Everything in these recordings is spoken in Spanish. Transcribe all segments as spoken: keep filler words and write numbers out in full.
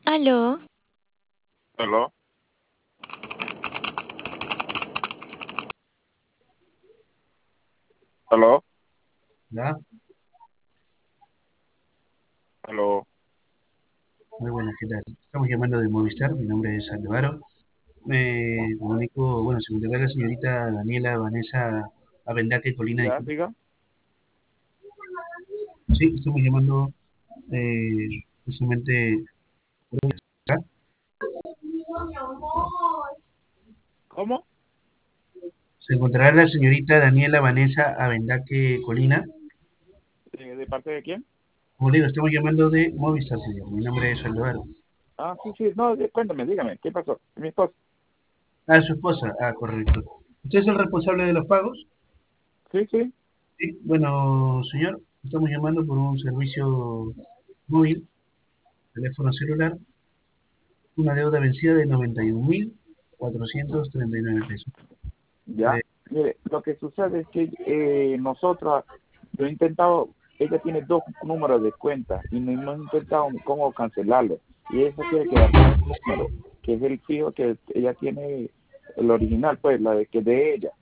Aló, ¿Aló? ¿Aló? ¿Ya? ¿Aló? Muy buenas, ¿qué tal? Estamos llamando de Movistar, mi nombre es Álvaro. Me comunico, bueno, se encuentra la señorita Daniela Vanessa Abendaque Colina, ¿Ya, disculpe. diga? Sí, estamos llamando eh, justamente. ¿Ah? ¿Cómo? Se encontrará la señorita Daniela Vanessa Abendaque Colina. Eh, ¿De parte de quién? Como le digo, estamos llamando de Movistar, señor. Mi nombre es Álvaro. Ah, sí, sí, no, de- cuéntame, dígame, ¿qué pasó? Mi esposa. Ah, su esposa. Ah, correcto. ¿Usted es el responsable de los pagos? Sí, sí, Sí, bueno, señor, estamos llamando por un servicio móvil, teléfono celular, una deuda vencida de noventa y un mil cuatrocientos treinta y nueve pesos. ya. Eh, Mire, lo que sucede es que eh, nosotros, yo he intentado, ella tiene dos números de cuenta y no hemos intentado cómo cancelarlo. Y ella quiere quedar con un número, que es el fijo que ella tiene, el original, pues, la de que de ella.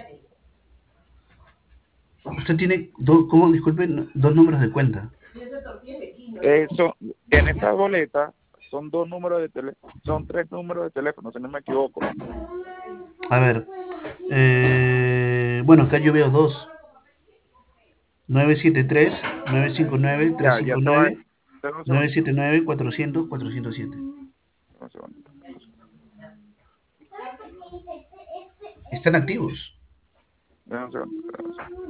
usted tiene, dos, ¿cómo? Disculpe, no- dos números de cuenta. Eso, en esa boleta son dos números de teléfono, son tres números de teléfono, si no me equivoco. A ver, eh, bueno, acá yo veo dos. nueve siete tres, nueve cinco nueve, Ya, ya te voy, tres cinco nueve, dame un nueve segundito. siete nueve, cuatrocientos, cuatrocientos siete. Dame un segundito. Están activos. Dame un segundito, dame un segundito.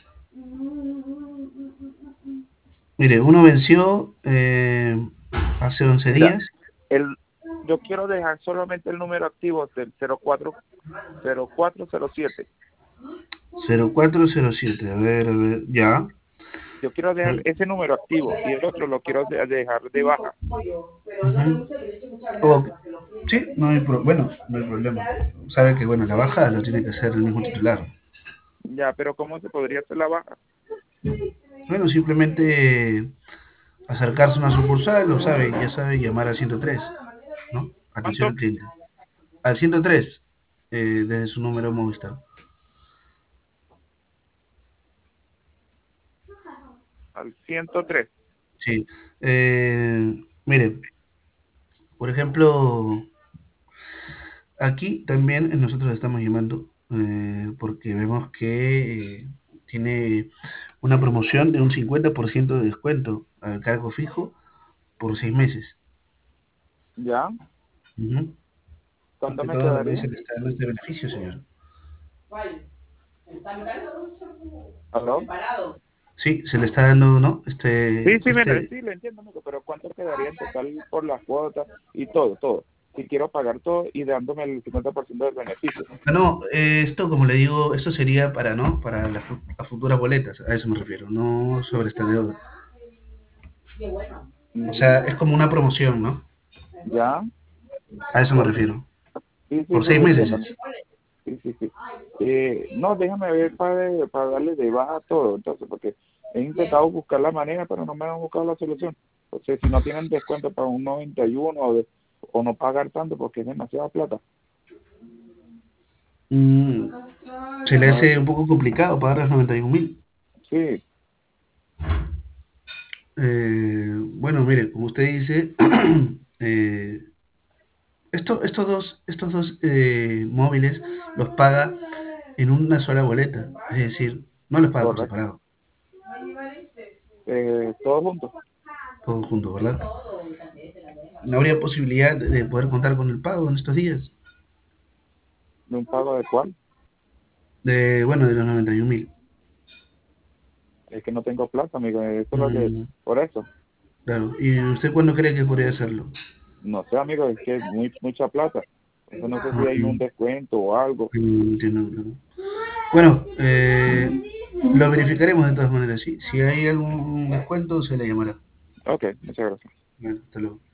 Mire, uno venció eh, hace once Mira, días. el, yo quiero dejar solamente el número activo del cero cuatro cero cuatro cero siete. cero cuatro cero siete, a ver, a ver, ya. Yo quiero dejar ese número activo y el otro lo quiero de- dejar de baja. Ujú. O- sí, no hay pro- bueno, no hay problema. Sabe que bueno, la baja lo tiene que hacer el mismo titular. Ya, pero ¿cómo se podría hacer la baja? Bueno, simplemente acercarse a una sucursal, lo sabe, ya sabe llamar al ciento tres, ¿no? Atención ¿Cuánto? al cliente. Al ciento tres, eh, desde su número Movistar. Al ciento tres. Sí. Eh, mire, por ejemplo, aquí también nosotros estamos llamando eh, porque vemos que eh, tiene una promoción de un cincuenta por ciento de descuento al cargo fijo por seis meses. Ya, Ujú. Más ¿cuánto que me todo también quedaría? se le está dando este beneficio, señor. ¿Aló? Sí, se le está dando, ¿no? Sí, Este, sí, mira, este, sí, lo entiendo, amigo, pero ¿cuánto quedaría en total por las cuotas y todo, todo? Si quiero pagar todo y dándome el cincuenta por ciento del beneficio. ah, no, eh, esto, como le digo, esto sería para, ¿no? Para las fu- a futuras boletas, a eso me refiero, no sobre esta deuda. O Ujú. sea, es como una promoción, ¿no? Ya, A eso me ok. refiero. Sí, sí, Por sí, seis lo meses entiendo. es. Sí, sí, sí. Eh, no, déjame ver para, para darle de baja todo, entonces, porque he intentado buscar la manera, pero no me han buscado la solución. Entonces, si no tienen descuento para un noventa y uno o, de, o no pagar tanto porque es demasiada plata. Mm, se le No hace es, un poco complicado pagar los noventa y un mil. sí, Eh, bueno, mire, como usted dice, eh, esto, estos dos, estos dos eh, móviles los paga en una sola boleta, es decir, no los paga por correcto. separado, Eh, todos juntos. todos juntos, ¿verdad? ¿No habría posibilidad de poder contar con el pago en estos días? ¿De un pago de cuál? De, bueno, de los noventa y un mil. Es que no tengo plata, amigo. Eso es lo que, Mm, por eso. claro. ¿Y usted cuándo cree que podría hacerlo? No sé, amigo, es que es muy, mucha plata. Eso no sé si hay un Mm, descuento o algo. mm, entiendo, claro. Bueno, eh, lo verificaremos de todas maneras, ¿sí? Si hay algún descuento, se le llamará. Ok, muchas gracias. Bueno, hasta luego.